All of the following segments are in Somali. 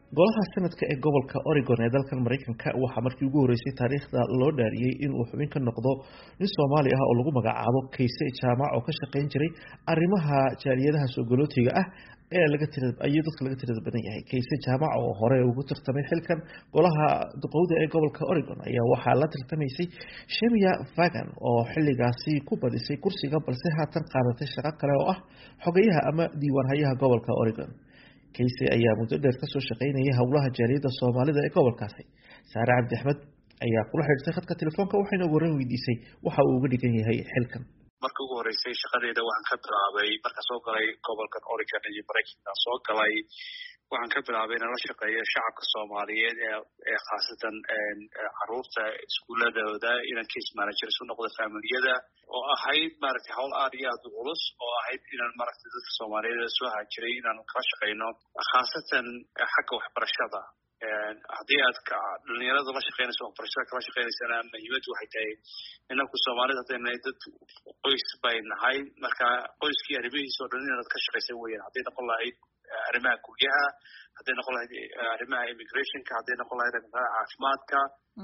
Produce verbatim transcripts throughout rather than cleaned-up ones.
golaha sanadka ee gobolka Oregon ee dalkan Mareykanka waxa markii ugu horeysay taariikhda loo dhaariyay in uu xubin ka noqdo nin Soomaali ah oo lagu magacaabo Kayse Jaamac oo ka shaqeyn jiray arrimaha jaaliyadaha Soogolootiga ah ee laga tirada ay dadka laga tirada badan yahay. Kayse Jaamac oo hore ugu tartamay xilkan golaha duqowda ee gobolka Oregon ayaa waxa la tartamaysay Shemia Fagan oo xilligaasi ku badisay kursiga balse haatan qaadatay shaqo kale oo ah xogayaha ama diiwaan hayaha gobolka Oregon. Kayse ayaa muddo dheer ka soo shaqeynayay howlaha jaaliyada Soomaalida ee gobolkaasi. Saare Cabdi Axmed ayaa kula xiriirtay khadka telefoonka waxayna ugu waran weydiisay waxa uu uga dhigan yahay xilkan. markii ugu horeysay shaqadeeda waxaan ka bilaabay marka soo galay gobolkan Oregon iyo Mareykanka soo galay waxaan ka bilaabay inaan la shaqeeyo shacabka Soomaaliyeed ee khaasatan caruurta iskuuladooda inaan case manager isu noqdo familiyada oo ahayd maaragtay hawl aad iyo aad u culus oo ahayd inaan maaragtay dadka Soomaaliyeed soo haajiray inaan ka shaqeyno khaasatan xagga waxbarashada. haddii aad dhalinyarada la shaqeynayso waxbarashada kala shaqeynaysana muhiimadu waxay tahay inaku Soomaalida hadayna dad qoys bay nahay marka qoyskii arrimihiisa oo dhan inaad ka shaqeysa weeyaan hadday noqon lahayd arrimaha guryaha hadday noqon lahayd arrimaha immigrationka hadday noqon lahayd arrimaha caafimaadka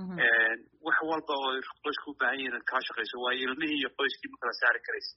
wax walba oo qoysku u baahan yihiin ka shaqeyso waa ilmihii iyo qoyskii ma kala saari karaysa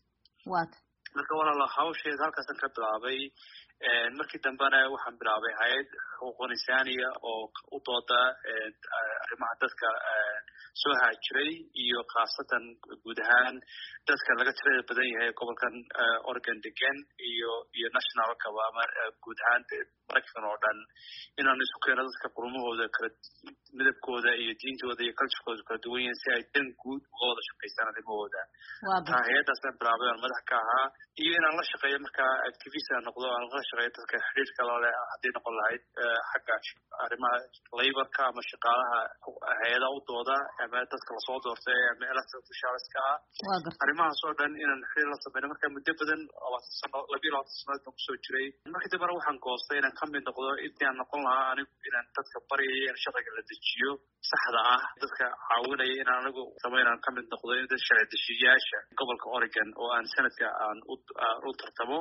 marka walaalo hawsheed halkaasan ka bilaabay markii dambena waxaan bilaabay hay'ad xuquuq insaaniya oo u dooda arrimaha dadka soo haajiray iyo khaasatan guud ahaan dadka laga tirada badan yahay gobolkan Oregon degan iyo iyo nationalkaba ama guud ahaan Mareykanka oo dhan inaan isku keeno dadka qurumahooda kala midabkooda iyo diintooda iyo culturekooda kala duwan yihiin si ay dan guud uga wada shaqeystaan arrimahooda. hay'adaasaan bilaabay aan madax ka ahaa iyo inaan la shaqeeyo markaa activist aan noqdo aan la shaqeeyo dadka xiriirka la leh hadday noqon lahayd xagga arrimaha laborka ama shaqaalaha hay'adaha u dooda ama dadka lasoo doortay ama elected officialska ah arrimahaas oo dhan inaan xiriir la sameyno marka muddo badan labaatan sano labiyo labaatan sanadood baan kusoo jiray markii dambena waxaan goostay inaan ka mid noqdo intii aan noqon lahaa anigu inaan dadka baryaya in sharciga la dejiyo saxda ah dadka caawinaya inaan anigu sameynaan ka mid noqdo in dad sharci dejiyayaasha gobolka Oregon oo aan sanadka aan u tartamo.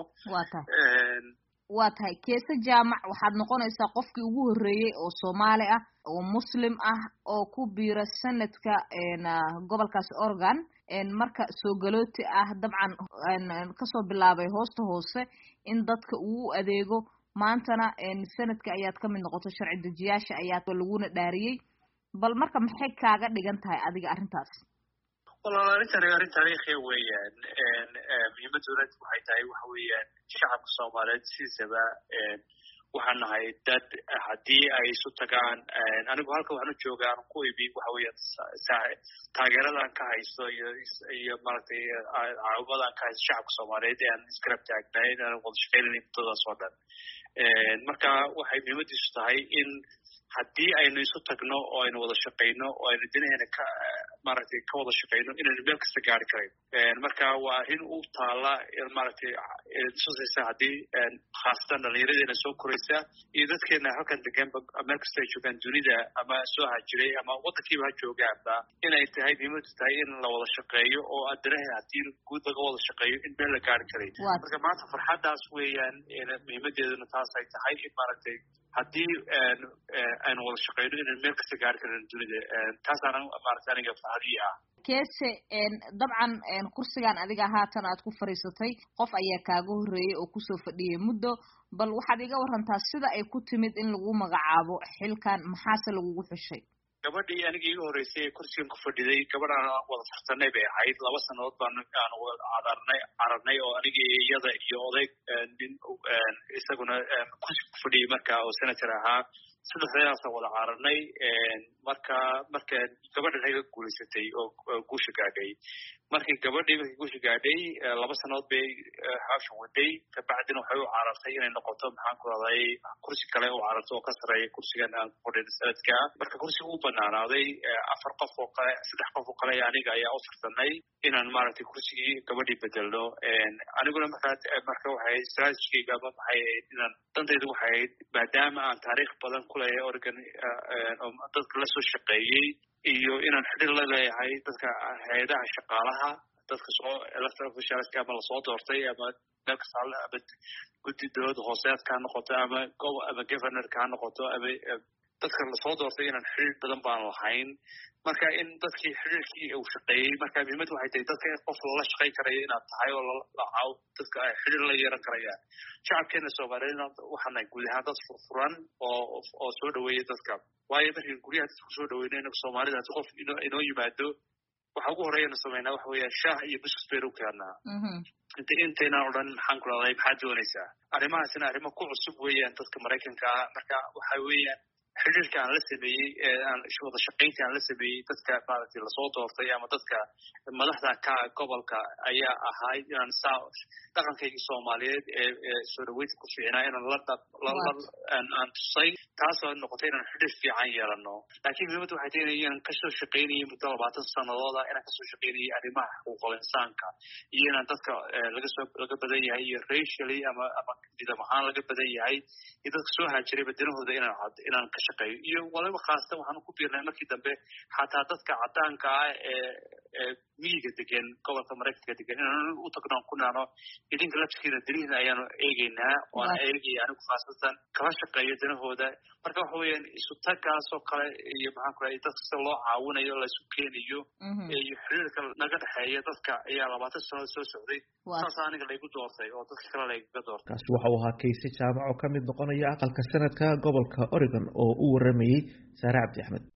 waa tahay Kayse Jaamac waxaad noqonaysaa qofkii ugu horeeyay oo Soomaali ah oo Muslim ah oo ku biira sanadka gobolkaasi Oregon marka Soogalooti ah dabcan kasoo bilaabay hoosta hoose in dadka uu adeego maantana sanadka ayaad ka mid noqoto sharci dejiyaasha ayaa laguna dhaariyay bal marka maxay kaaga dhigan tahay adiga arrintaas? والله أرنتني أرنت تاريخي ويان مهمة دولت waxay tahay waxa weeyaan shacabka Soomaaliyeed sidaba waxaan nahay dad hadii ay isu tagaan anigu halka waxaan u joogaa ku ibi waxa weeyaan taageeradan ka haysto iyo iyo maartay caawinadan ka haysto shacabka Soomaaliyeed ee iskarab taagnay inaan wada shaqeynay intada soo dhan marka waxay muhiimadiisu tahay in haddii aynu isu tagno oo aynu wada shaqeyno oo aynu dinaheena ka maaragtay ka wada shaqeyno inaynu meel kasta gaari karayno marka waa arrin u taala maaragtay tusaysa haddii khaasatan dhalinyaradeenna soo koraysa iyo dadkeena halkan degan meel kasta ay joogaan dunida ama soo haajiray ama waddankiiba ha joogaanba inay tahay muhiimadu tahay in la wada shaqeeyo oo adinahe haddii guud laga wada shaqeeyo in meel la gaari karay marka maanta farxaddaas weeyaan muhiimadeeduna taas ay tahay in maaragtay haddii aynu wada shaqeyno inaan meel kasta gaari karno dunida taasaan maaragtay aniga fahadiye ah. Kayse dabcan kursigan adiga haatan aad ku fariisatay qof ayaa kaaga horeeyay oo kusoo fadhiyay muddo bal waxaad iga warantaa sida ay ku timid in lagu magacaabo xilkan maxaase lagugu xushay? gabadhii aniga iga horeysay kursigan ku fadhiday gabadhaan wada tartanay bay ahayd laba sanadood baan aan wada cadarnay cararnay oo aniga iyada iyo oday nin isaguna kursi ku fadhiyay marka oo senator ahaa saddexdaasaan wada cararnay marka marka gabadhan ay guuleysatay oo guusha gaadhay markii gabadhii markii guusha gaadhay laba sanadood bay hawshan waday kabacdina waxay u carartay inay noqoto maxaan ku raday kursi kale u cararto oo ka sareeya kursigan aan ku fadhiyo sanadka marka kursiga u banaanaaday afar qof oo kale saddex qof oo kale aniga ayaa u tartanay inaan maaragtay kursigii gabadhii bedelno aniguna markaa marka waxay strategigayga ama maxay ahayd inaan dantaydu waxay ahayd maadaama aan taariikh badan ku leeyahay Oregon dadka la soo shaqeeyey iyo inaan xidhiir la leeyahay dadka hay'adaha shaqaalaha dadka soo electoral officialska ama lasoo doortay ama meel kasta ama guddi dowladda hooseedka ha noqoto ama ama governorka ha noqoto ama dadka lasoo doortay inaan xiriir badan baan lahayn marka in dadkii xiriirkii uu shaqeeyey marka muhiimad waxay tahay dadka in qof lala shaqayn karayo inaad tahay oo lacaaw dadka ay xiriir la yeelan karayaan shacabkeena soomaaliyeed waxaana guud ahaan dad furfuran oo oo soo dhaweeya dadka waayo markii guryaha dadku soo dhaweynayna soomaalida haddii qof inoo yimaado waxa ugu horreeyana sameynaa waxa weeya shaah iyo buskus baynu keenaa inta intaynaan odhan maxaan ku dhahday maxaad doonaysaa arrimahaasina arrimo ku cusub weeyaan dadka maraykanka ah marka waxa weeyaan xiriirka aan la sameeyey aan wada shaqaynta aan la sameeyey dadka maaragtay lasoo doortay ama dadka madaxda ka gobolka ayaa ahayd inaan saa dhaqankaygii soomaaliyeed ee soo dhaweynta ku fiicnaa inaan la aan tusay taasoo noqotay inaan xiriir fiican yeelano laakiin muhiimadda waxay tahay inaan kasoo shaqaynayay muddo labaatan sanadooda inaan kasoo shaqaynayay arrimaha xuquuqul insaanka iyo inaan dadka laga soo laga badan yahay iyo racially ama ama midab ahaan laga badan yahay iyo dadka soo haajiray badanahooda inaan inaan ka shaqeeyo iyo waliba khaasatan waxaan ku biirnay markii dambe xataa dadka cadaanka ah ee ee miyiga degan gobolka maraykanka degan inaan u tagno ku naano idinka laftigiina danihiina ayaanu eegaynaa oona eegaya anigu khaasatan kala shaqeeyo danahooda marka waxa weeyaan isu tagaasoo kale iyo maxaan ku rahay dadka sida loo caawinayo laysu keenayo iyo xiriirka naga dhexeeya dadka ayaa labaatan sano soo socday saas aniga laygu doortay oo dadka kale laygaga doortay kaasi waxa uu ahaa Kayse Jaamac oo ka mid noqonaya aqalka sanadka gobolka Oregon oo u waramayay Saare Cabdi Axmed.